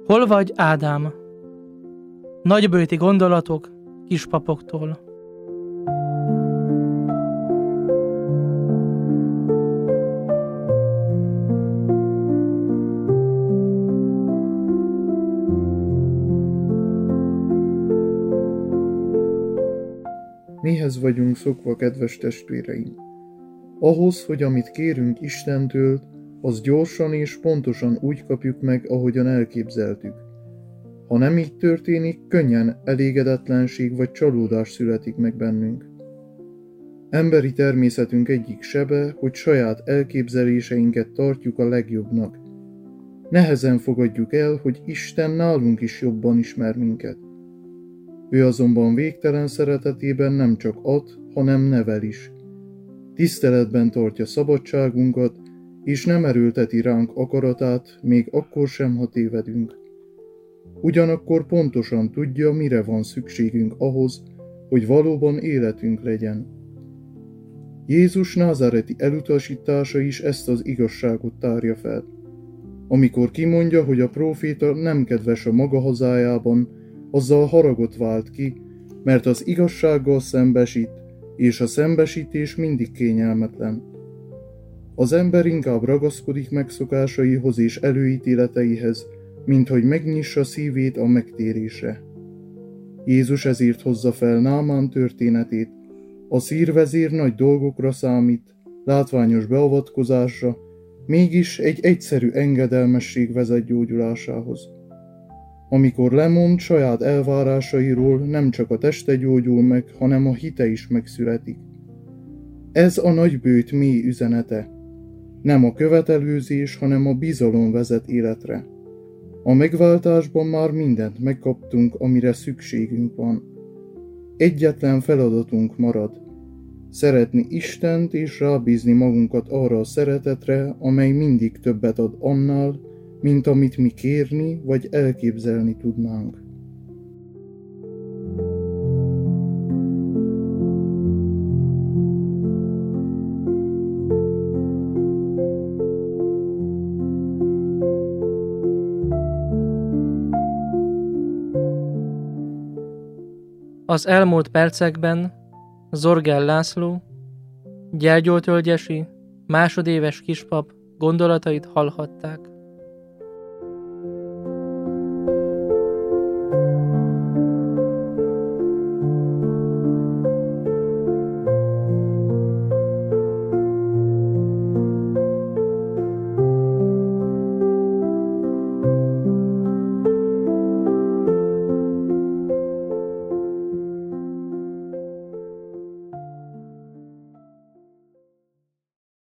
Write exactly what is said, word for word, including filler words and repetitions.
Hol vagy, Ádám? Nagybőti gondolatok kispapoktól. Mihez vagyunk szokva, kedves testvéreim? Ahhoz, hogy amit kérünk Istentől, az gyorsan és pontosan úgy kapjuk meg, ahogyan elképzeltük. Ha nem így történik, könnyen elégedetlenség vagy csalódás születik meg bennünk. Emberi természetünk egyik sebe, hogy saját elképzeléseinket tartjuk a legjobbnak. Nehezen fogadjuk el, hogy Isten nálunk is jobban ismer minket. Ő azonban végtelen szeretetében nem csak ad, hanem nevel is. Tiszteletben tartja szabadságunkat, és nem erőlteti ránk akaratát, még akkor sem, ha tévedünk. Ugyanakkor pontosan tudja, mire van szükségünk ahhoz, hogy valóban életünk legyen. Jézus názáreti elutasítása is ezt az igazságot tárja fel. Amikor kimondja, hogy a próféta nem kedves a maga hazájában, azzal haragot vált ki, mert az igazsággal szembesít, és a szembesítés mindig kényelmetlen. Az ember inkább ragaszkodik megszokásaihoz és előítéleteihez, mint hogy megnyissa szívét a megtérésre. Jézus ezért hozza fel Námán történetét. A szírvezér nagy dolgokra számít, látványos beavatkozásra, mégis egy egyszerű engedelmesség vezet gyógyulásához. Amikor lemond saját elvárásairól, nem csak a teste gyógyul meg, hanem a hite is megszületik. Ez a nagybőt mély üzenete. Nem a követelőzés, hanem a bizalom vezet életre. A megváltásban már mindent megkaptunk, amire szükségünk van. Egyetlen feladatunk marad. Szeretni Istent és rábízni magunkat arra a szeretetre, amely mindig többet ad annál, mint amit mi kérni vagy elképzelni tudnánk. Az elmúlt percekben Zorgel László, Gyergyótölgyesi, másodéves kispap gondolatait hallhatták.